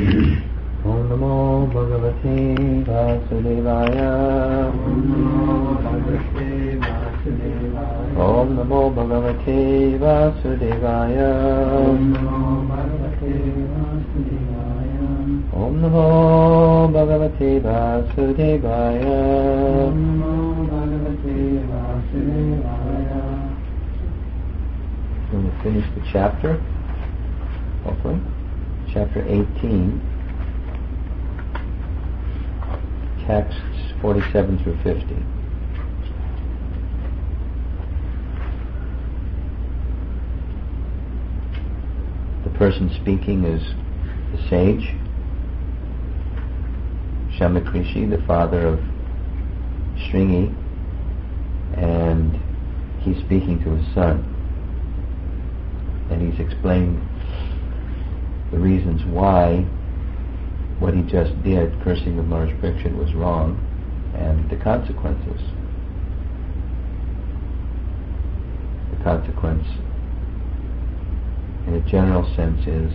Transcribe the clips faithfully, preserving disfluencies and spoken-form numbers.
Om Namo Bhagavate Vasudevaya. Om Namo Bhagavate Vasudevaya. Om Namo Bhagavate Vasudevaya. We're going to finish the chapter, hopefully. Chapter eighteen, texts forty-seven through fifty. The person speaking is the sage, Shamakrishi, the father of Shringi, and he's speaking to his son. And he's explained the reasons why what he just did, cursing of Maharaj Parikshit, was wrong, and the consequences. The consequence, in a general sense, is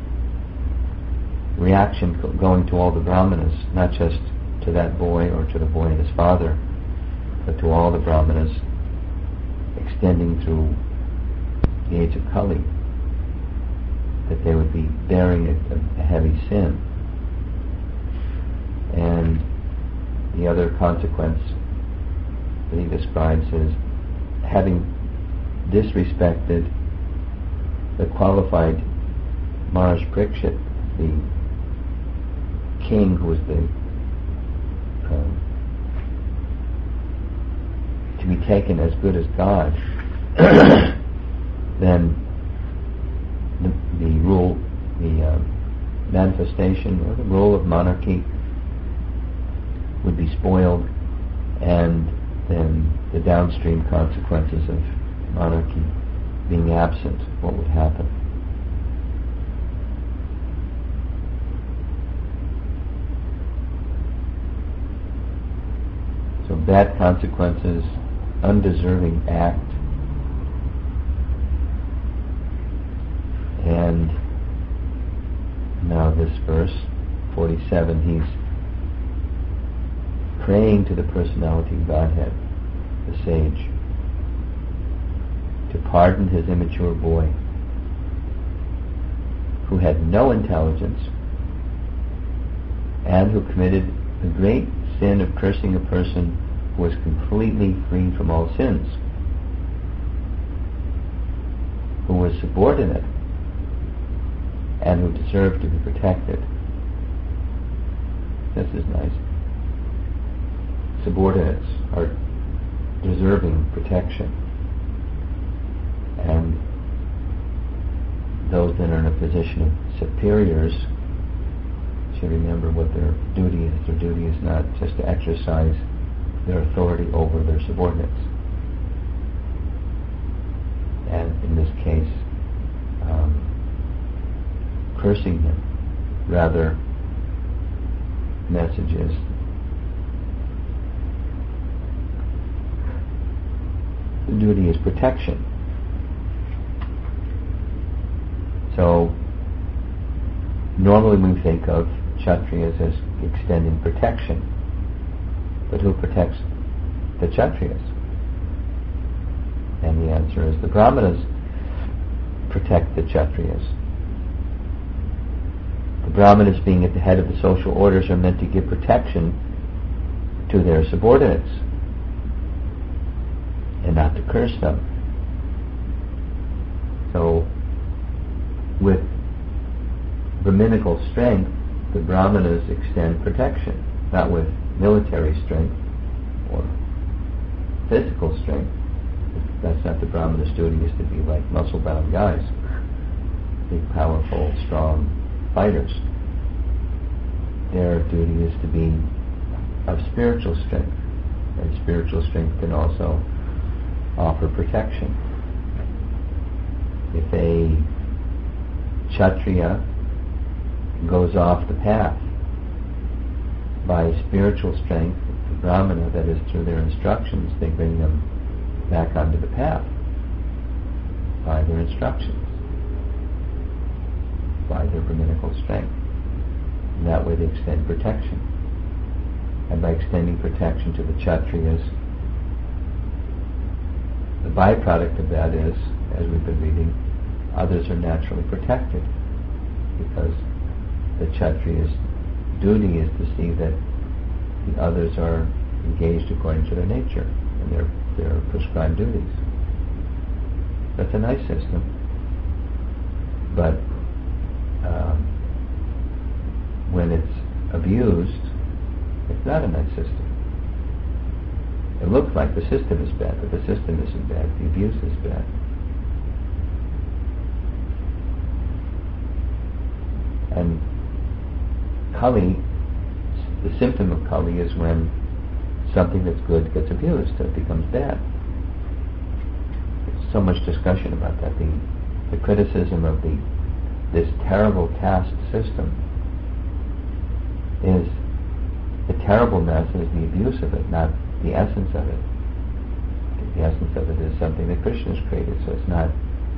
reaction going to all the brahmanas, not just to that boy or to the boy and his father, but to all the brahmanas, extending through the age of Kali, that they would be bearing a, a heavy sin. And the other consequence that he describes is having disrespected the qualified Maharaj Parikshit, the king who was the um, to be taken as good as God, then the, the rule, the uh, manifestation or the rule of monarchy would be spoiled, and then the downstream consequences of monarchy being absent, what would happen? So bad consequences, undeserving act, and now this verse, forty-seven, he's praying to the personality of Godhead, the sage, to pardon his immature boy, who had no intelligence and who committed the great sin of cursing a person who was completely free from all sins, who was subordinate and who deserved to be protected. This is nice. Subordinates are deserving protection, and those that are in a position of superiors should remember what their duty is. Their duty is not just to exercise their authority over their subordinates, and in this case, um, cursing him. Rather, messages the duty is protection. So normally we think of Kshatriyas as extending protection, but who protects the Kshatriyas? And the answer is the Brahmanas protect the Kshatriyas. The Brahmanas, being at the head of the social orders, are meant to give protection to their subordinates and not to curse them. So with Brahminical strength, the Brahmanas extend protection, not with military strength or physical strength. That's not the Brahmana's duty, is to be like muscle-bound guys, big, powerful, strong fighters. Their duty is to be of spiritual strength, and spiritual strength can also offer protection. If a Kshatriya goes off the path by spiritual strength, the Brahmana, that is through their instructions, they bring them back onto the path by their instructions, by their Brahminical strength. that way they extend protection. And by extending protection to the Kshatriyas, the byproduct of that is, as we've been reading, others are naturally protected, because the Kshatriya's duty is to see that the others are engaged according to their nature and their, their prescribed duties. That's a nice system, but um, when it's abused, it's not a nice system. It looks like the system is bad, but the system isn't bad. The abuse is bad. And Kali, the symptom of Kali is when something that's good gets abused, so it becomes bad. There's so much discussion about that. The, the criticism of the this terrible caste system is the terribleness is the abuse of it, not the essence of it. The essence of it is something that Krishna's created, so it's not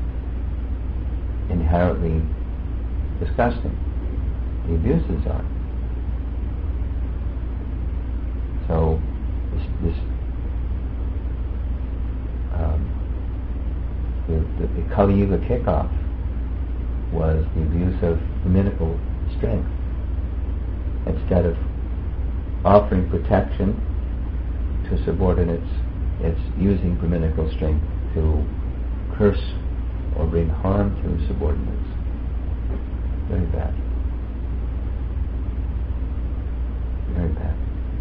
inherently disgusting. The abuses are. So this, this um, the, the, the Kali Yuga kickoff was the abuse of Brahminical strength. Instead of offering protection to subordinates, it's using Brahminical strength to curse or bring harm to subordinates. Very bad. Very bad.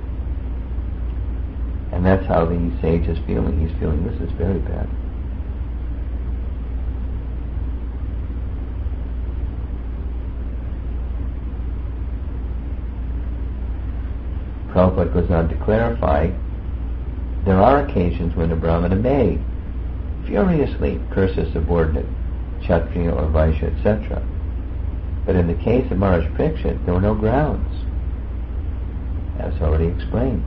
And that's how the sage is feeling. He's feeling this is very bad. Prabhupada goes on to clarify, there are occasions when a Brahmana may furiously curse a subordinate, Kshatriya or Vaishya, et cetera. But in the case of Maharaj Parikshit, there were no grounds, as already explained.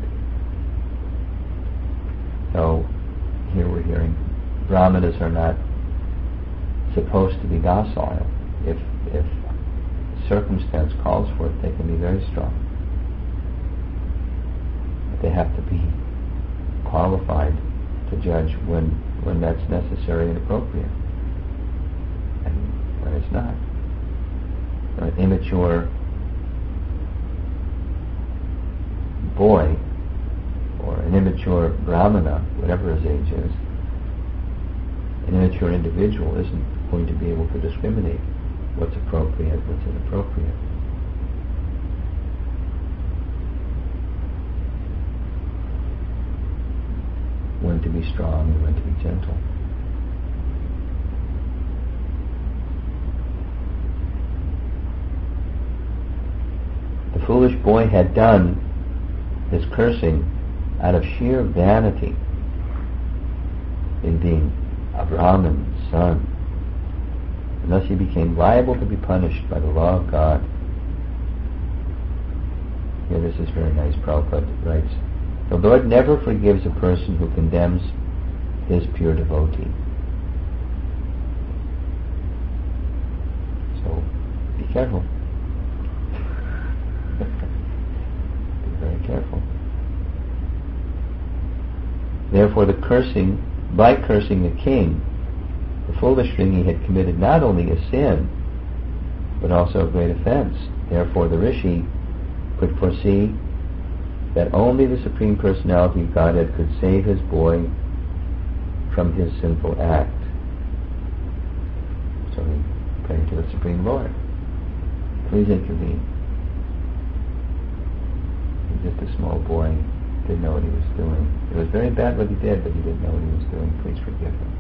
So here we're hearing Brahmanas are not supposed to be docile. If if circumstance calls for it, they can be very strong. But they have to be qualified to judge when when that's necessary and appropriate, and when it's not. An immature boy or an immature Brahmana, whatever his age is, an immature individual isn't going to be able to discriminate what's appropriate, what's inappropriate. When to be strong and when to be gentle. The foolish boy had done his cursing out of sheer vanity in being a Brahmin's son. And thus he became liable to be punished by the law of God. Here, this is very nice. Prabhupada writes, the Lord never forgives a person who condemns his pure devotee. So, be careful. Be very careful. Therefore, the cursing, by cursing the king, the foolish thing he had committed not only a sin, but also a great offense. Therefore, the Rishi could foresee that only the Supreme Personality of Godhead could save his boy from his sinful act. So he prayed to the Supreme Lord, please intervene. He's just a small boy, didn't know what he was doing. It was very bad what he did, but he didn't know what he was doing. Please forgive him.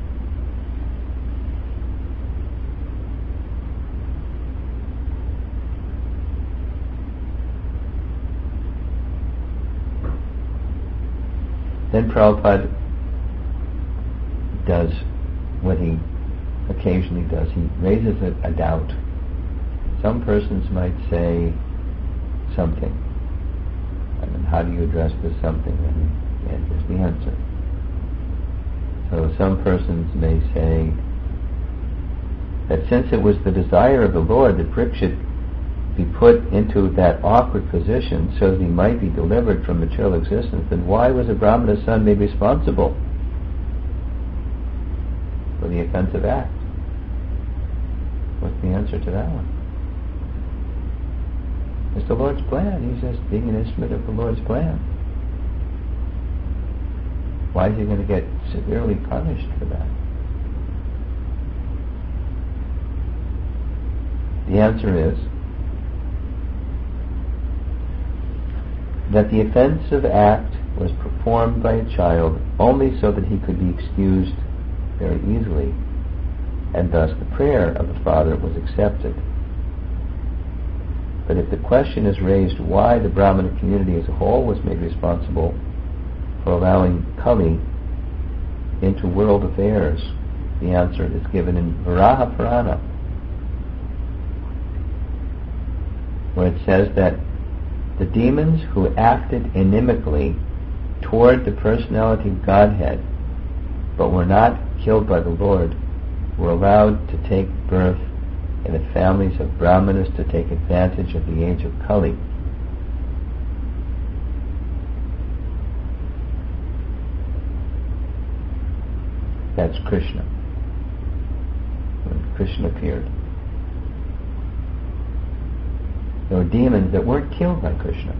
Then Prabhupada does what he occasionally does. He raises a, a doubt. Some persons might say something. And then how do you address this something? And, and here's the answer. So some persons may say that since it was the desire of the Lord that Parikshit be put into that awkward position so that he might be delivered from material existence, then why was a Brahmana's son made responsible for the offensive act? What's the answer to that one? It's the Lord's plan. He's just being an instrument of the Lord's plan. Why is he going to get severely punished for that? The answer is that the offensive act was performed by a child only so that he could be excused very easily, and thus the prayer of the father was accepted. But if the question is raised why the Brahmana community as a whole was made responsible for allowing Kali into world affairs, the answer is given in Varaha Purana, where it says that the demons who acted inimically toward the personality of Godhead but were not killed by the Lord were allowed to take birth in the families of Brahmanas to take advantage of the age of Kali. That's Krishna. When Krishna appeared, there were demons that weren't killed by Krishna.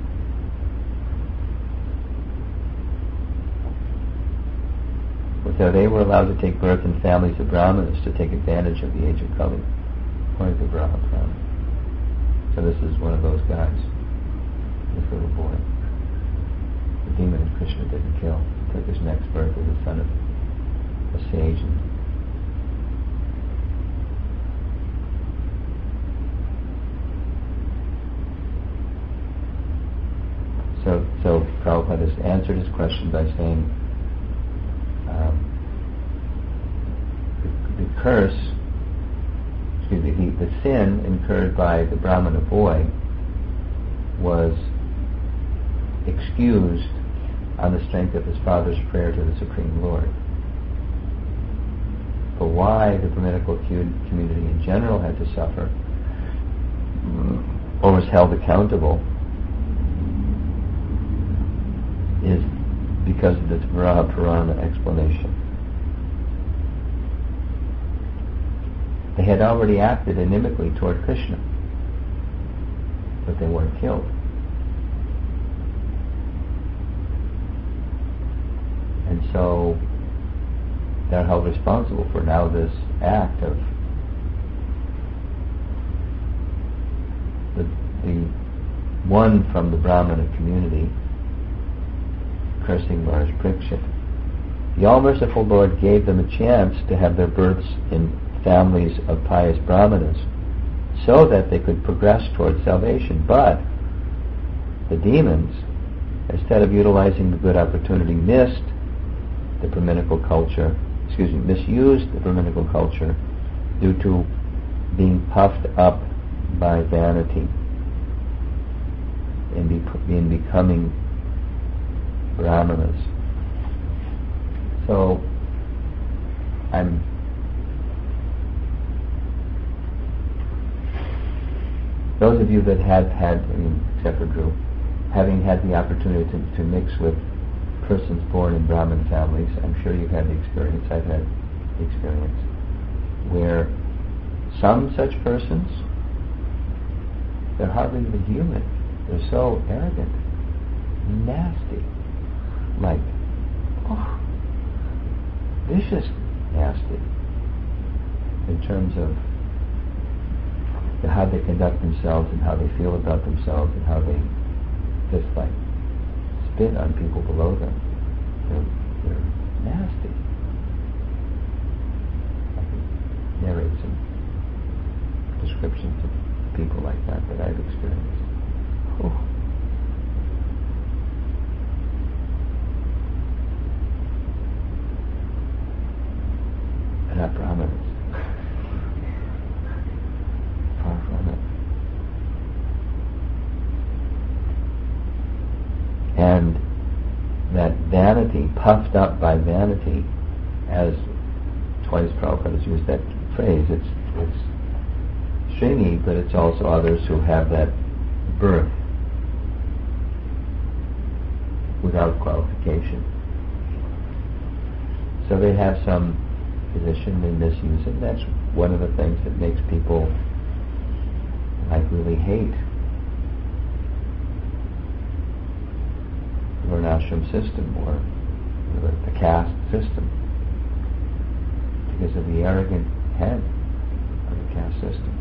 So they were allowed to take birth in families of Brahmanas to take advantage of the age of Kali, according to Brahma. So this is one of those guys, this little boy. The demon that Krishna didn't kill. He took his next birth as the son of a sage. And so, so Prabhupada has answered his question by saying, Um, the, the curse, excuse me, the, the sin incurred by the Brahmana boy was excused on the strength of his father's prayer to the Supreme Lord. But why the Brahminical community in general had to suffer or was held accountable is because of this Varaha Purana explanation. They had already acted inimically toward Krishna, but they weren't killed. And so they're held responsible for now this act of the, the one from the Brahmana community cursing Lord Parikshit. The All-Merciful Lord gave them a chance to have their births in families of pious Brahmanas so that they could progress towards salvation. But the demons, instead of utilizing the good opportunity, missed the Brahminical culture, excuse me, misused the Brahminical culture due to being puffed up by vanity in, be, in becoming Brahmanas. So, I'm those of you that had had, I mean, except for Drew, having had the opportunity to, to mix with persons born in Brahmin families, I'm sure you've had the experience, I've had the experience, where some such persons, they're hardly even human. They're so arrogant, nasty, like, oh, vicious nasty in terms of the, how they conduct themselves and how they feel about themselves and how they just like spit on people below them. They're, they're nasty. I can narrate some descriptions of people like that that I've experienced. Oh. Not Brahmanas. Far from it. And that vanity, puffed up by vanity, as twice Prabhupada has used that phrase, it's, it's stringy, but it's also others who have that birth without qualification. So they have some position, they misuse it. That's one of the things that makes people like really hate the Varnashram system or the, the caste system, because of the arrogant head of the caste system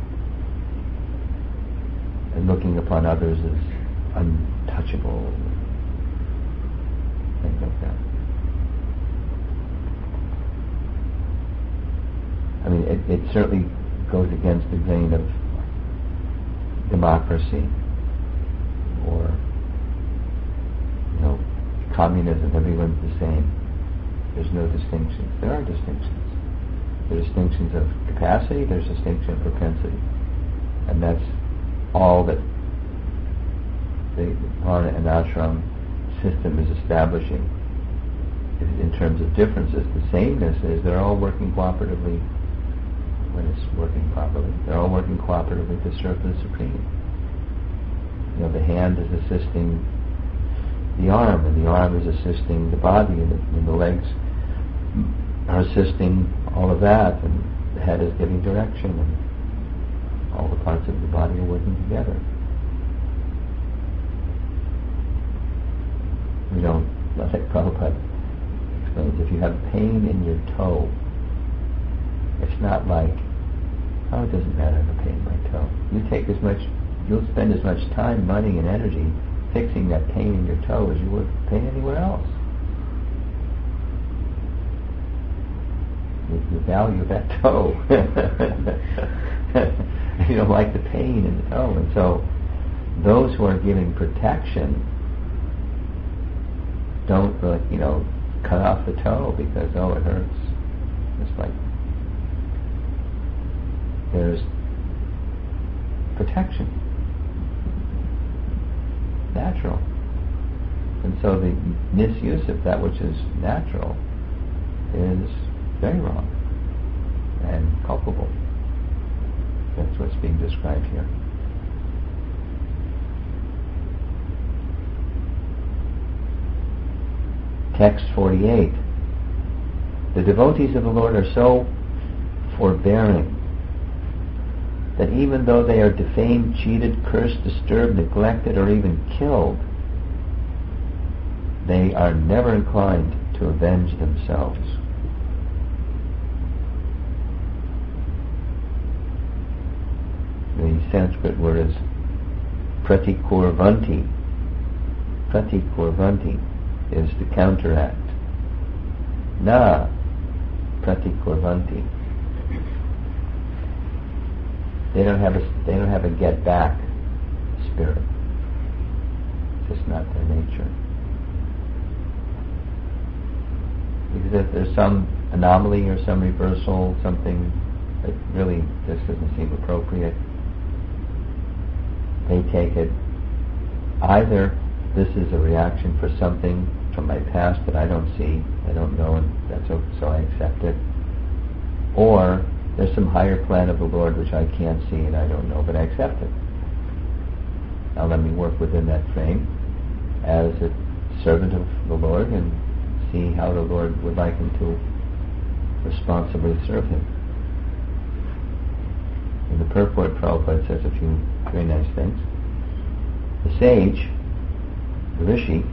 and looking upon others as untouchable, things like that. I mean, it, it certainly goes against the grain of democracy or, you know, communism. Everyone's the same. There's no distinctions. There are distinctions. There are distinctions of capacity, there's distinction of propensity. And that's all that the Varna and Ashram system is establishing in terms of differences. The sameness is they're all working cooperatively when it's working properly. They're all working cooperatively to serve the Supreme. You know, the hand is assisting the arm, and the arm is assisting the body, and the, and the legs are assisting all of that, and the head is giving direction, and all the parts of the body are working together. You know, like Prabhupada explains, if you have pain in your toe, it's not like, oh, it doesn't matter, I have a pain in my toe. You take as much, you'll spend as much time, money, and energy fixing that pain in your toe as you would pain anywhere else. You, you value that toe. You don't like the pain in the toe. And so those who are giving protection don't, uh, you know, cut off the toe because, oh, it hurts. It's like there's protection, natural. And so the misuse of that which is natural is very wrong and culpable. That's what's being described here. Text forty-eight. The devotees of the Lord are so forbearing that even though they are defamed, cheated, cursed, disturbed, neglected, or even killed, they are never inclined to avenge themselves. The Sanskrit word is pratikurvanti. Pratikurvanti is to counteract. Na pratikurvanti. They don't have a they don't have a get back spirit. It's just not their nature. Because if there's some anomaly or some reversal, something that really just doesn't seem appropriate, they take it either this is a reaction for something from my past that I don't see, I don't know, and that's okay, so I accept it, or there's some higher plan of the Lord which I can't see and I don't know, but I accept it. Now let me work within that frame as a servant of the Lord and see how the Lord would like him to responsibly serve him. In the purport, Prabhupada says a few very nice things. The sage, the rishi,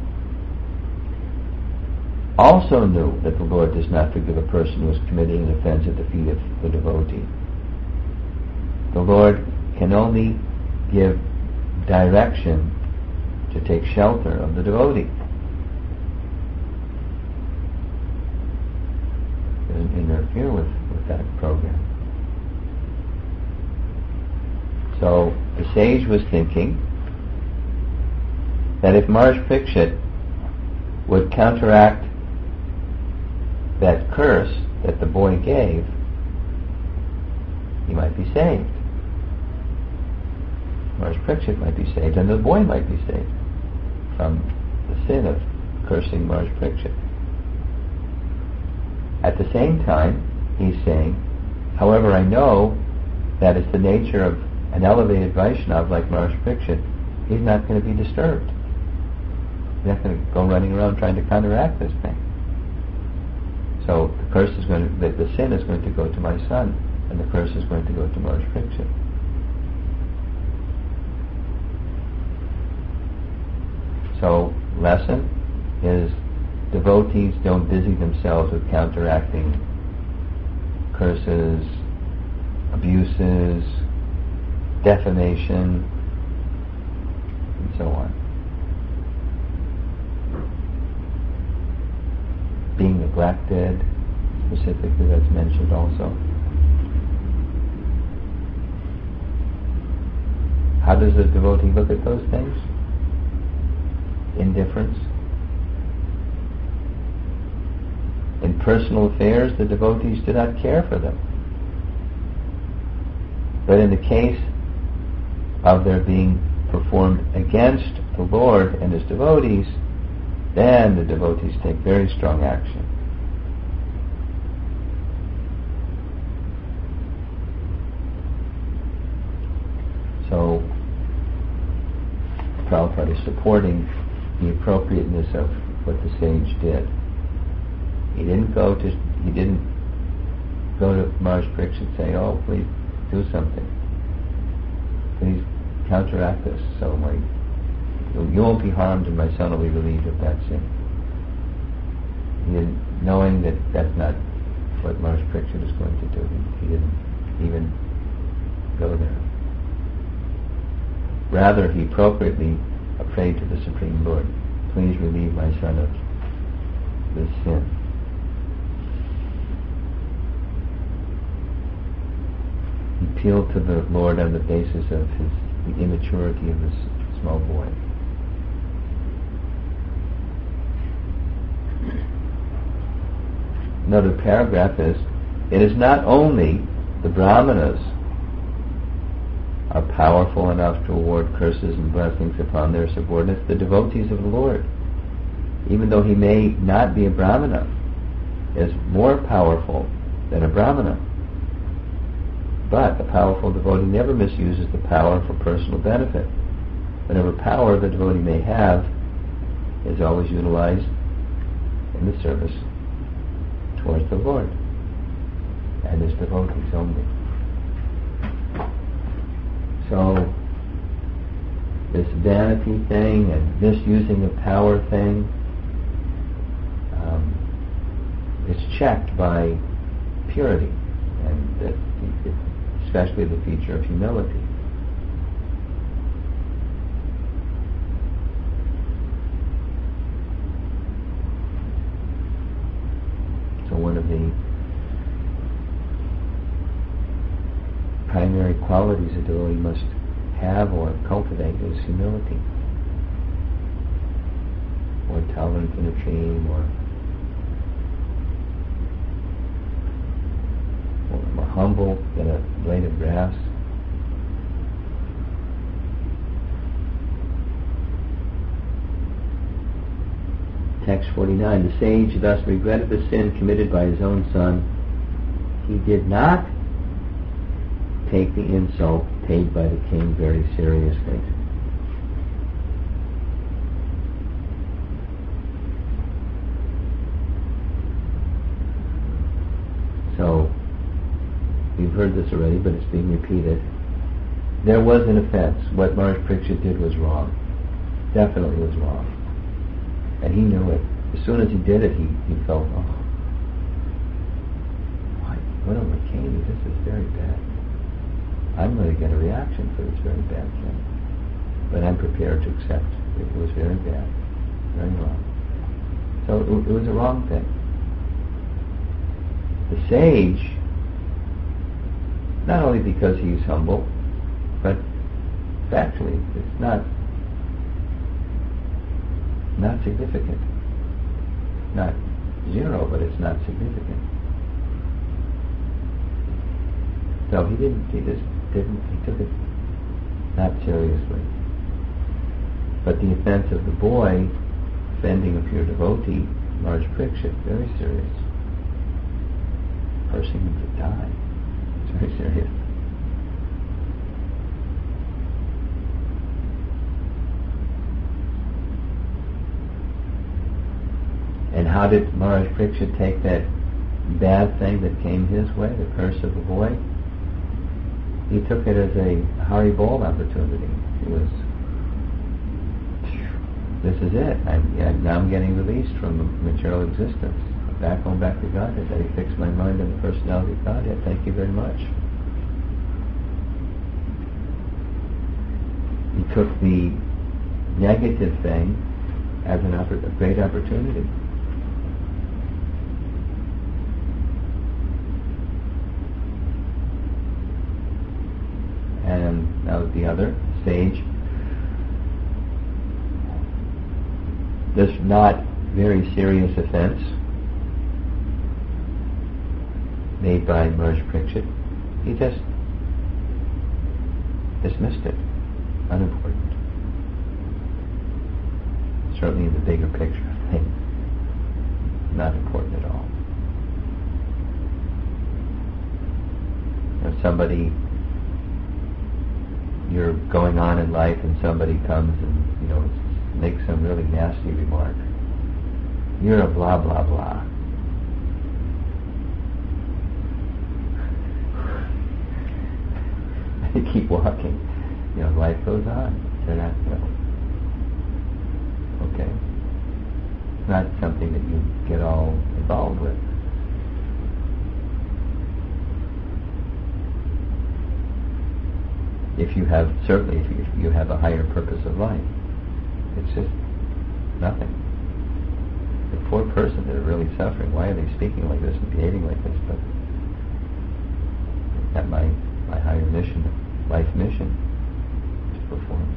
also knew that the Lord does not forgive a person who is committing an offense at the feet of the devotee. The Lord can only give direction to take shelter of the devotee. He doesn't interfere with, with that program. So the sage was thinking that if Maharaj Parikshit would counteract that curse that the boy gave, he might be saved. Maharaj Parikshit might be saved, and the boy might be saved from the sin of cursing Maharaj Parikshit. At the same time, he's saying, however, I know that is the nature of an elevated Vaishnava like Maharaj Parikshit. He's not going to be disturbed. He's not going to go running around trying to counteract this thing. So the curse is going to, the, the sin is going to go to my son, and the curse is going to go to Maharaj Parikshit. So, lesson is devotees don't busy themselves with counteracting curses, abuses, defamation, and so on. Being neglected, specifically, that's mentioned also. How does a devotee look at those things? Indifference. In personal affairs, the devotees do not care for them. But in the case of their being performed against the Lord and His devotees, then the devotees take very strong action. So, Prabhupada is supporting the appropriateness of what the sage did. He didn't go to he didn't go to Maharaj Parikshit and say, "Oh, please do something. Please counteract this so my you won't be harmed and my son will be relieved of that sin." He didn't, knowing that that's not what Maharaj Parikshit is going to do. He, he didn't even go there. Rather, he appropriately prayed to the Supreme Lord, "Please relieve my son of this sin." He appealed to the Lord on the basis of his the immaturity of this small boy. Another paragraph is, it is not only the Brahmanas are powerful enough to award curses and blessings upon their subordinates, the devotees of the Lord, even though he may not be a Brahmana, is more powerful than a Brahmana. But a powerful devotee never misuses the power for personal benefit. Whatever power the devotee may have is always utilized in the service towards the Lord and His devotees only. So, this vanity thing and misusing of power thing um, is checked by purity, and that it, especially the feature of humility. So one of the primary qualities a devotee must have or cultivate is humility, or tolerance in a dream, or, or more humble than a blade of grass. Text forty-nine, the sage thus regretted the sin committed by his own son. He did not take the insult paid by the king very seriously. So, we've heard this already, but it's being repeated. There was an offense. What Maharaj Parikshit did was wrong. Definitely was wrong. And he knew it. As soon as he did it, he, he felt, oh, what am I king? This is very bad. I'm going to get a reaction for this very bad thing. But I'm prepared to accept it was very bad, very wrong. So it, it was a wrong thing. The sage, not only because he's humble, but factually, it's not not significant. Not zero, but it's not significant. So he didn't, he just didn't, he took it not seriously. But the offense of the boy offending a pure devotee, Maharaj Parikshit, very serious. Cursing him to die. It's very serious. how did Maharaj Parikshit take that bad thing that came his way, the curse of the boy? He took it as a Hari Bol opportunity. It was, this is it. I'm, yeah, now I'm getting released from material existence. Back home, back to Godhead. That he fixed my mind on the personality of Godhead. Thank you very much. He took the negative thing as an oppor- a great opportunity. And now the other sage, this not very serious offense made by Maharaj Parikshit, he just dismissed it, unimportant. Certainly in the bigger picture of things, not important at all. If somebody, you're going on in life and somebody comes and, you know, makes some really nasty remark, you're a blah blah blah. You keep walking. You know, life goes on. They're not, you know, okay. It's not something that you get all involved with. If you have, certainly if you, if you have a higher purpose of life, it's just nothing. The poor person, they're really suffering. Why are they speaking like this and behaving like this? But that my my higher mission, life mission, to perform.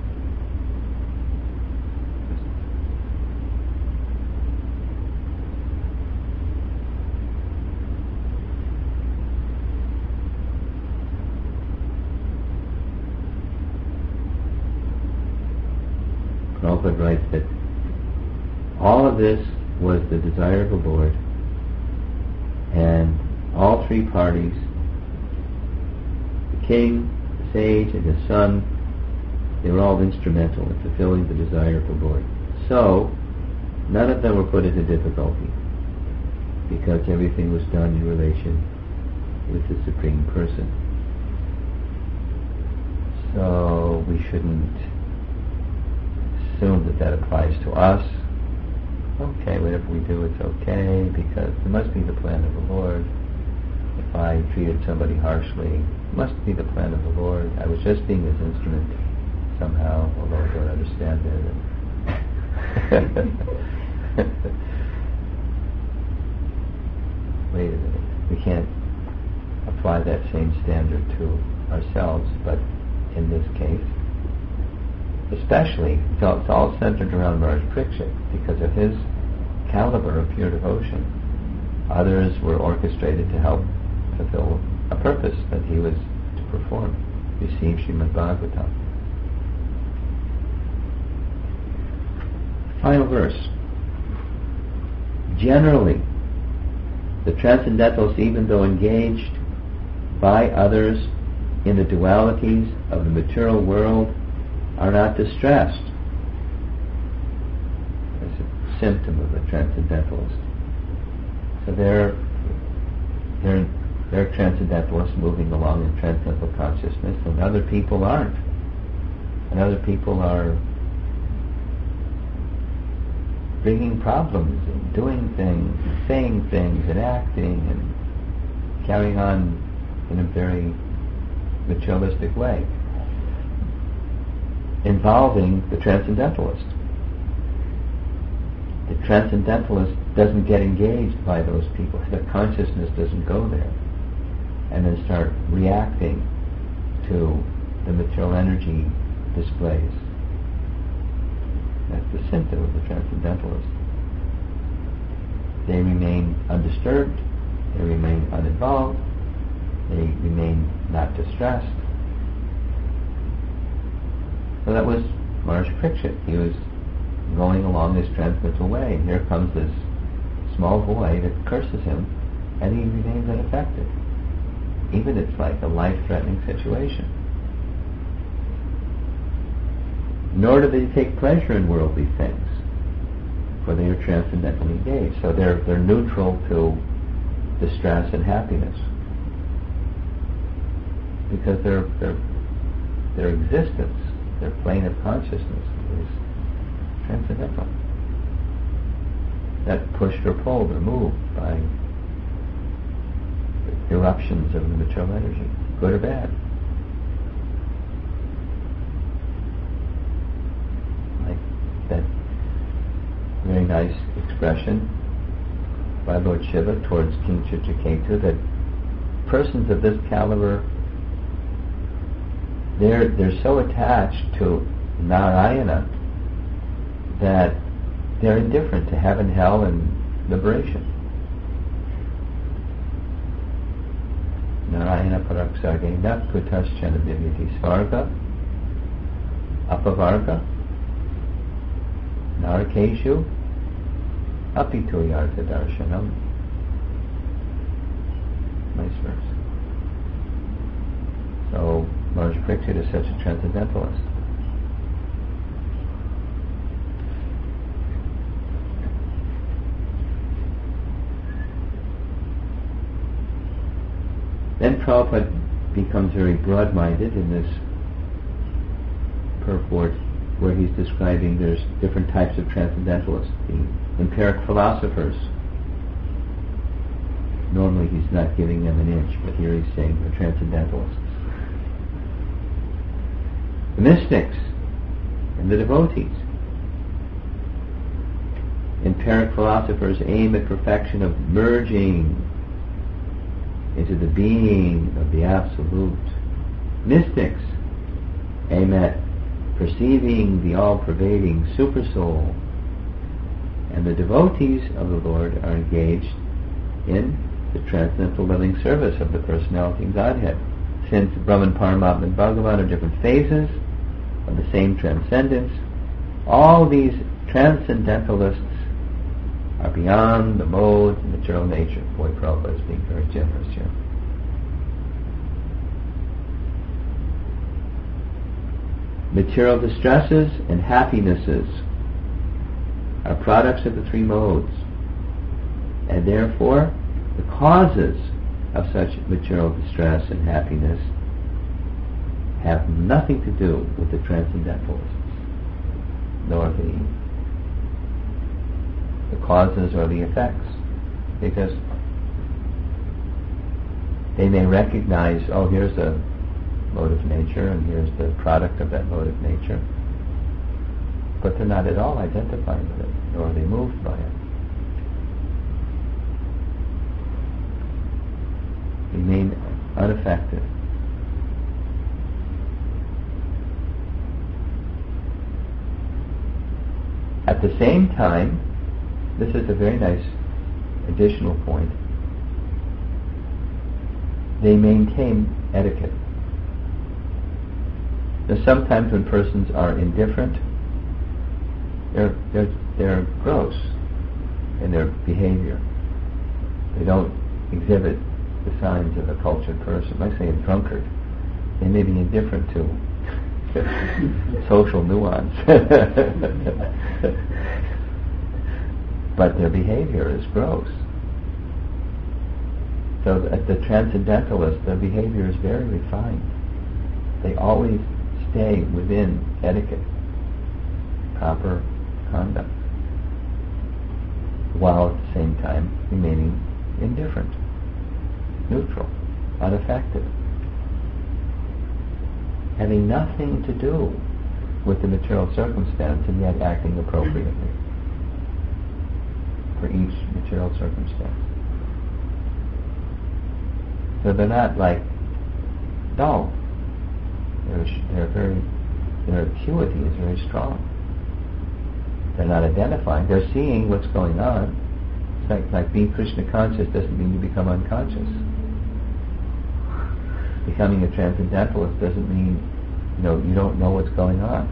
Prabhupada writes that all of this was the desire of the Lord, and all three parties, the king, the sage, and his son, they were all instrumental in fulfilling the desire of the Lord. So, none of them were put into difficulty, because everything was done in relation with the Supreme Person. So, we shouldn't assume that that applies to us. Okay, whatever we do, it's okay, because it must be the plan of the Lord. If I treated somebody harshly, it must be the plan of the Lord. I was just being his instrument somehow, although I don't understand it. Wait a minute. We can't apply that same standard to ourselves, but in this case, especially, it's all, it's all centered around Maharaj Parikshit because of his caliber of pure devotion. Others were orchestrated to help fulfill a purpose that he was to perform, receive Srimad Bhagavatam. Final verse. Generally, the transcendentalists, even though engaged by others in the dualities of the material world, are not distressed. That's a symptom of a transcendentalist. So they're, they're, they're transcendentalists moving along in transcendental consciousness, and other people aren't. And other people are bringing problems and doing things, and saying things, and acting, and carrying on in a very materialistic way, involving the transcendentalist. The transcendentalist doesn't get engaged by those people. The consciousness doesn't go there and then start reacting to the material energy displays. That's the symptom of the transcendentalist. They remain undisturbed, they remain uninvolved, they remain not distressed. So that was Maharaj Parikshit. He was going along this transcendental way, and here comes this small boy that curses him, and he remains unaffected. Even it's like a life-threatening situation. Nor do they take pleasure in worldly things. therefore they are transcendently engaged. So they're they're neutral to distress and happiness, because their their their existence, their plane of consciousness is transcendental. Not pushed or pulled or moved by eruptions of the material energy, good or bad. Like that very nice expression by Lord Shiva towards King Chitraketu, that persons of this caliber, they're they're so attached to Narayana that they're indifferent to heaven, hell, and liberation. Narayana paraksargena putaschana vivyati svarga apavarga narakeshu apitu yartha darshanam. Nice verse. So Maharaj Parikshit is such a transcendentalist. Then Prabhupada becomes very broad-minded in this purport where he's describing there's different types of transcendentalists. The empiric philosophers, normally he's not giving them an inch, but here he's saying the transcendentalists. The mystics and the devotees. Empiric philosophers aim at perfection of merging into the being of the Absolute. Mystics aim at perceiving the all-pervading Supersoul, and the devotees of the Lord are engaged in the transcendental living service of the personality and Godhead. Since Brahman, Paramatma, and Bhagavan are different phases of the same transcendence, all these transcendentalists are beyond the modes and material nature. Boy, Prabhupada is being very generous here. Material distresses and happinesses are products of the three modes, and therefore the causes of such material distress and happiness have nothing to do with the transcendentalists, nor the the causes or the effects, because they may recognize, oh, here's a mode of nature and here's the product of that mode of nature, but they're not at all identified with it, nor are they moved by it. Remain unaffected. At the same time, this is a very nice additional point, they maintain etiquette. Now, sometimes when persons are indifferent, they're, they're, they're gross in their behavior. They don't exhibit the signs of a cultured person. I say a drunkard. They may be indifferent to social nuance. But their behavior is gross. So at the transcendentalists, their behavior is very refined. They always stay within etiquette, proper conduct, while at the same time remaining indifferent, neutral, unaffected, having nothing to do with the material circumstance and yet acting appropriately for each material circumstance. So they're not like dull. They're, they're very, their acuity is very strong. They're not identifying. They're seeing what's going on. It's like, like being Krishna conscious doesn't mean you become unconscious. Becoming a transcendentalist doesn't mean, you know, you don't know what's going on,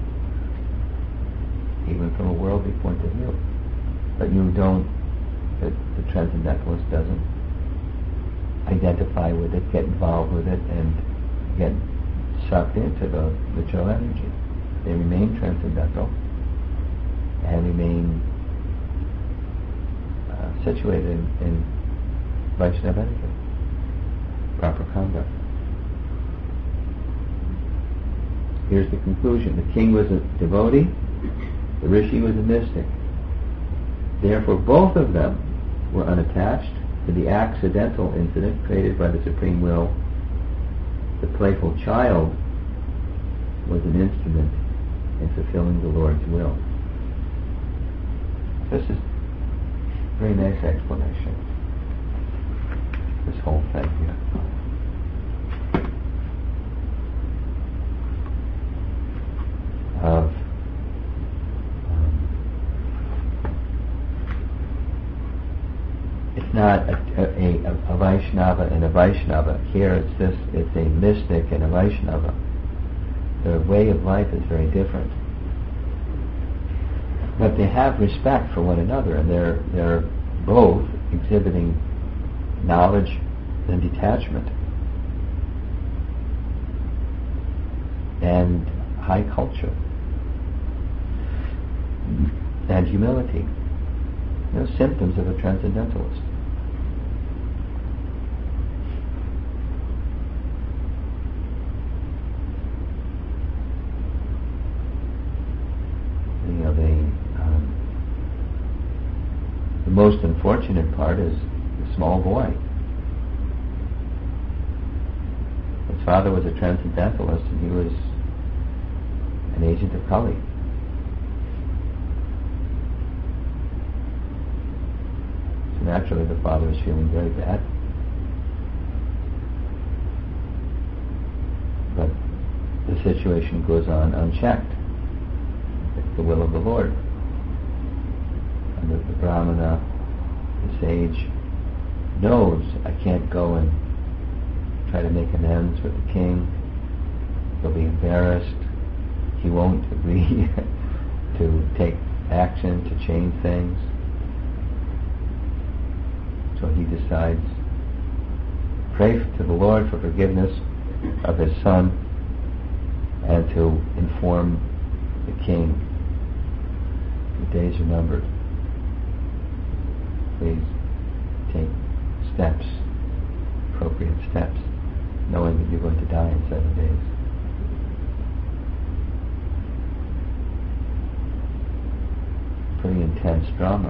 even from a worldly point of view. But you don't, the, the transcendentalist doesn't identify with it, get involved with it, and get sucked into the material energy. They remain transcendental and remain situated in, in Vaishnava etiquette, proper conduct. Here's the conclusion. The king was a devotee, the rishi was a mystic. Therefore, both of them were unattached to the accidental incident created by the supreme will. The playful child was an instrument in fulfilling the Lord's will. This is a very nice explanation. This whole thing here. Of um, it's not a, a, a, a Vaishnava and a Vaishnava. Here it's this, it's a mystic and a Vaishnava. Their way of life is very different. But they have respect for one another, and they're they're both exhibiting knowledge and detachment and high culture and humility. You know, symptoms of a transcendentalist. You know, they, um, the most unfortunate part is the small boy. His father was a transcendentalist, and he was an agent of Kali. So naturally the father is feeling very bad. But the situation goes on unchecked. It's the will of the Lord. And the, the Brahmana, the sage, knows I can't go and try to make amends with the king. He'll be embarrassed. He won't agree to take action to change things. So he decides, pray to the Lord for forgiveness of his son and to inform the king the days are numbered. Please take steps, appropriate steps, knowing that you're going to die in seven days. Pretty intense drama.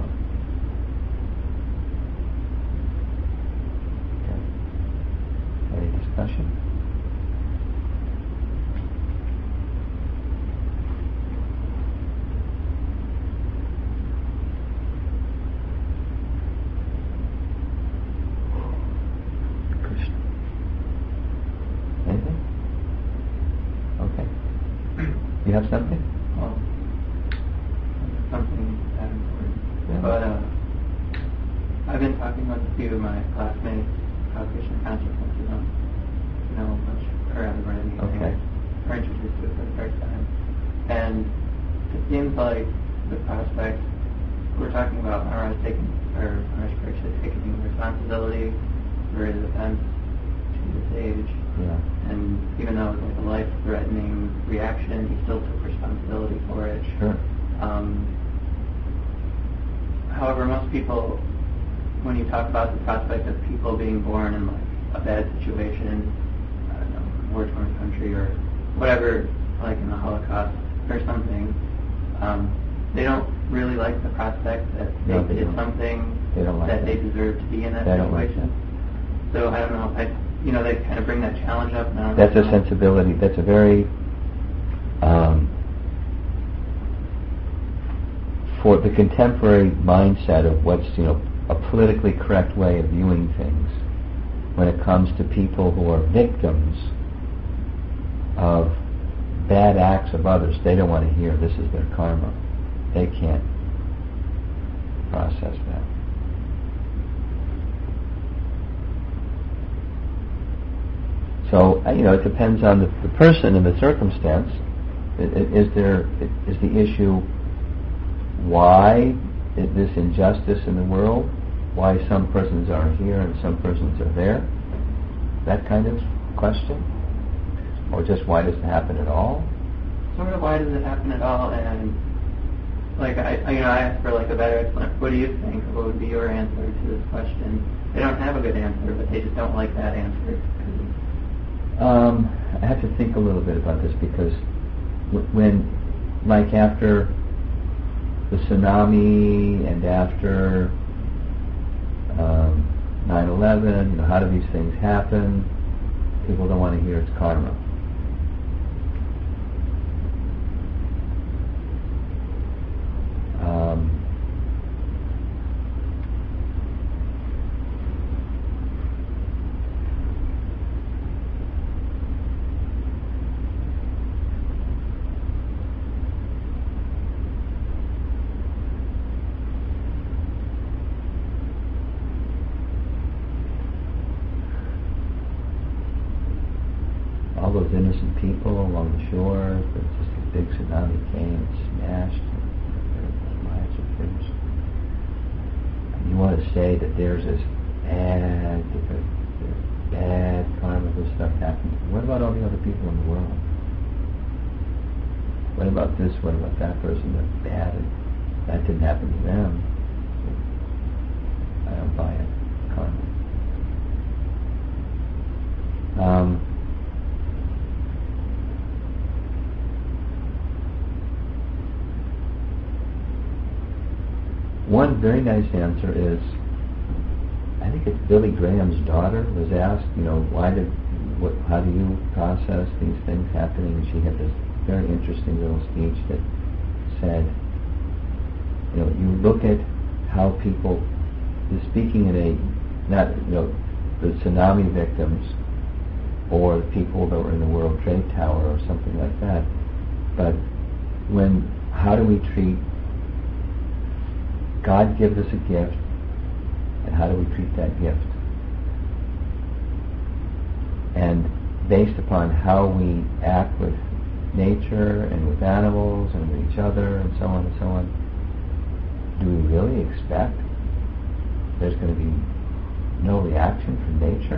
Okay. Any discussion? Krishna. Anything? Okay. You have something? Well, something that important. Yeah. But uh, I've been talking with a few of my classmates about Krishna consciousness who don't know much or haven't read anything Okay. or introduced to it for the first time. And it seems like the prospect, we're talking about Maharaj taking, or Maharaj Parikshit taking responsibility for his offense to the sage. Yeah. And even though it was like a life-threatening reaction, he still took responsibility for it. Sure. Um, however, most people, when you talk about the prospect of people being born in like a bad situation, I don't know, war-torn country or whatever, like in the Holocaust or something, um, they don't really like the prospect that they, No, they did don't. something They don't like that that. they deserve to be in that They don't like situation. So I don't know. I, you know, they kind of bring that challenge up. And I don't That's know. a sensibility. That's a very um, for the contemporary mindset of what's, you know, a politically correct way of viewing things when it comes to people who are victims of bad acts of others. They don't want to hear this is their karma. They can't process that. So, uh, you know, it depends on the, the person and the circumstance. I- i- Is there, i- is the issue why is this injustice in the world? Why some persons are here and some persons are there? That kind of question? Or just why does it happen at all? Sort of why does it happen at all, and like I, I, you know, I asked for like a better explanation. What do you think? What would be your answer to this question? They don't have a good answer, but they just don't like that answer. Um, I have to think a little bit about this because w- when, like after the tsunami and after um, nine eleven, you know, how do these things happen? People don't want to hear it's karma. Um, all those innocent people along the shore, but just a big tsunami came and smashed their lives are finished. And you want to say that there's this bad, bad karma, this stuff happening. What about all the other people in the world? What about this? What about that person? That's bad. And that didn't happen to them. I don't buy it. Karma. Um, One very nice answer is, I think it's Billy Graham's daughter was asked, you know, why did, what, how do you process these things happening? And she had this very interesting little speech that said, you know, you look at how people, speaking in a, not, you know, the tsunami victims or the people that were in the World Trade Tower or something like that, but when, how do we treat God gives us a gift, and how do we treat that gift? And based upon how we act with nature and with animals and with each other and so on and so on, do we really expect there's going to be no reaction from nature?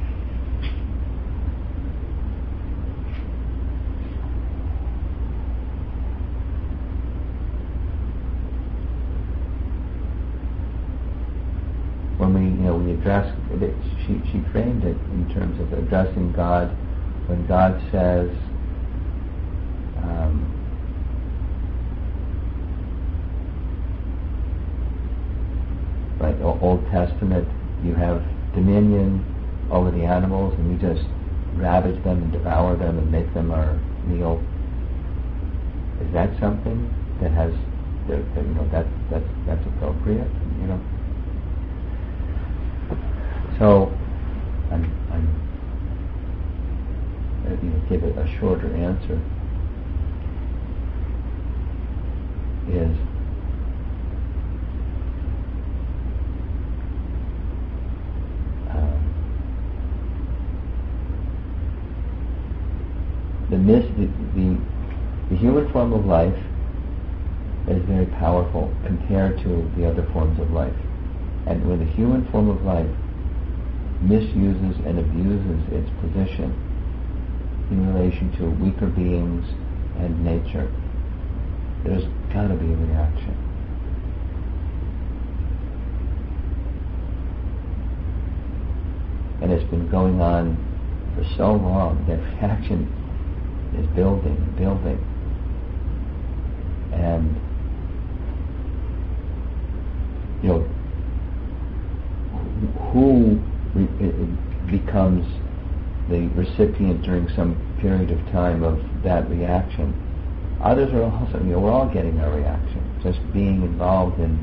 When we, you know, we address, she, she framed it in terms of addressing God. When God says, um, right, Old Testament, you have dominion over the animals, and we just ravage them and devour them and make them our meal. Is that something that has, that, that, you know, that that's that's appropriate? You know. So, I'm, I'm going to give it a shorter answer. Is um, the, mis- the, the the human form of life is very powerful compared to the other forms of life, and when the human form of life misuses and abuses its position in relation to weaker beings and nature, there's got to be a reaction. And it's been going on for so long. That reaction is building and building. And, you know, who it becomes the recipient during some period of time of that reaction. Others are also, you know, we're all getting our reaction. Just being involved in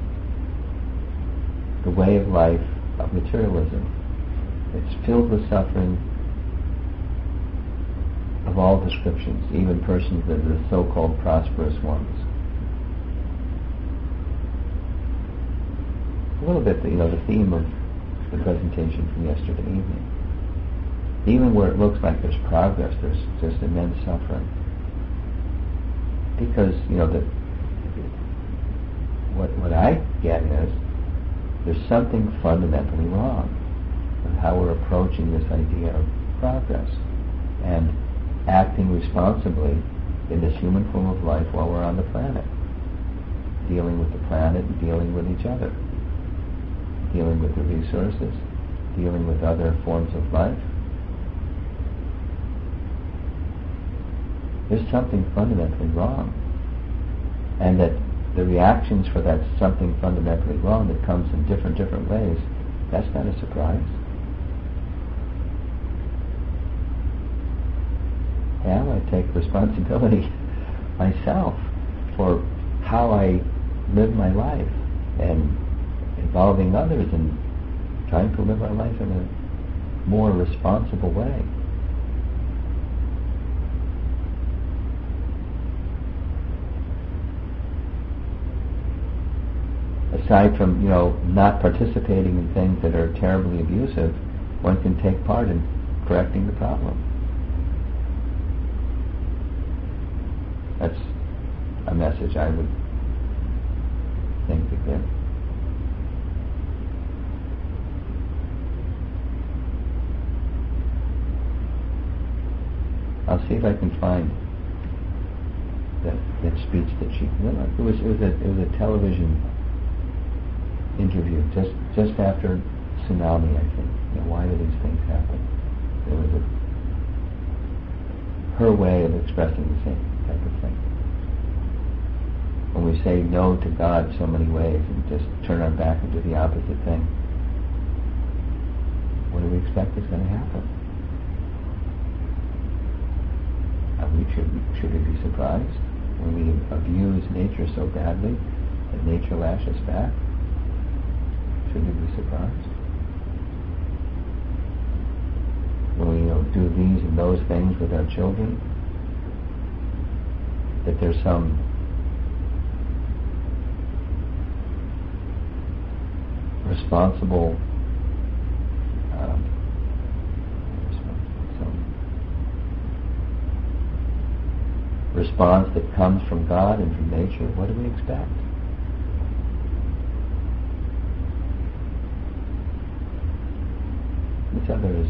the way of life of materialism. It's filled with suffering of all descriptions, even persons that are the so-called prosperous ones. A little bit, you know, the theme of the presentation from yesterday evening. Even where it looks like there's progress, there's just immense suffering. Because, you know, the, what what I get is there's something fundamentally wrong with how we're approaching this idea of progress and acting responsibly in this human form of life while we're on the planet. dealing with the planet and dealing with each other, dealing with the resources, dealing with other forms of life. There's something fundamentally wrong. And that the reactions for that something fundamentally wrong that comes in different, different ways, that's not a surprise. Now I take responsibility myself for how I live my life and involving others and trying to live our life in a more responsible way. Aside from, you know, not participating in things that are terribly abusive, one can take part in correcting the problem. That's a message I would think to give. I'll see if I can find that, that speech that she. It was it was a it was a television interview just just after tsunami, I think. You know, why do these things happen? It was a, her way of expressing the same type of thing. When we say no to God so many ways and just turn our back and do the opposite thing, what do we expect is going to happen? Are we, should, should we be surprised when we abuse nature so badly that nature lashes back? Should we be surprised? When we, you know, do these and those things with our children, that there's some responsible um, some response that comes from God and from nature. What do we expect? Each other is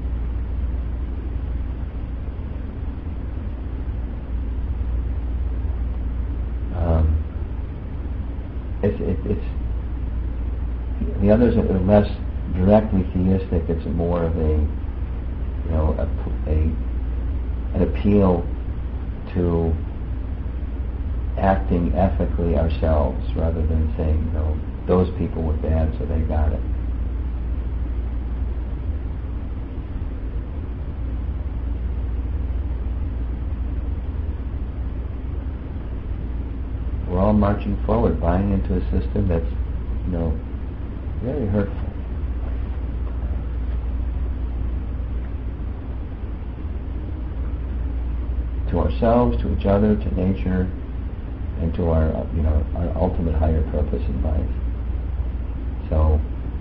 um, it's it, it's the others are less directly theistic. It's more of a, you know, a, a an appeal to acting ethically ourselves, rather than saying, you know, those people were bad, so they got it. We're all marching forward, buying into a system that's, you know, very hurtful. To ourselves, to each other, to nature, and to our, you know, our ultimate higher purpose in life. So,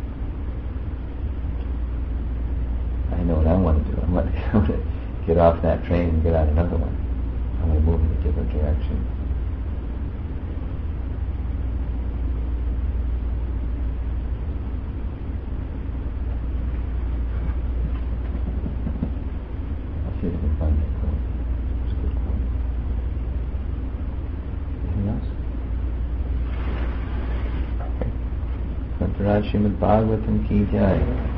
I know what I want to do. I want to get off that train and get on another one. I want to move in a different direction. See if I can find that quote. It's a good quote. Anything else? Okay. Santaraj Srimad Bhagavatam Ki Jai.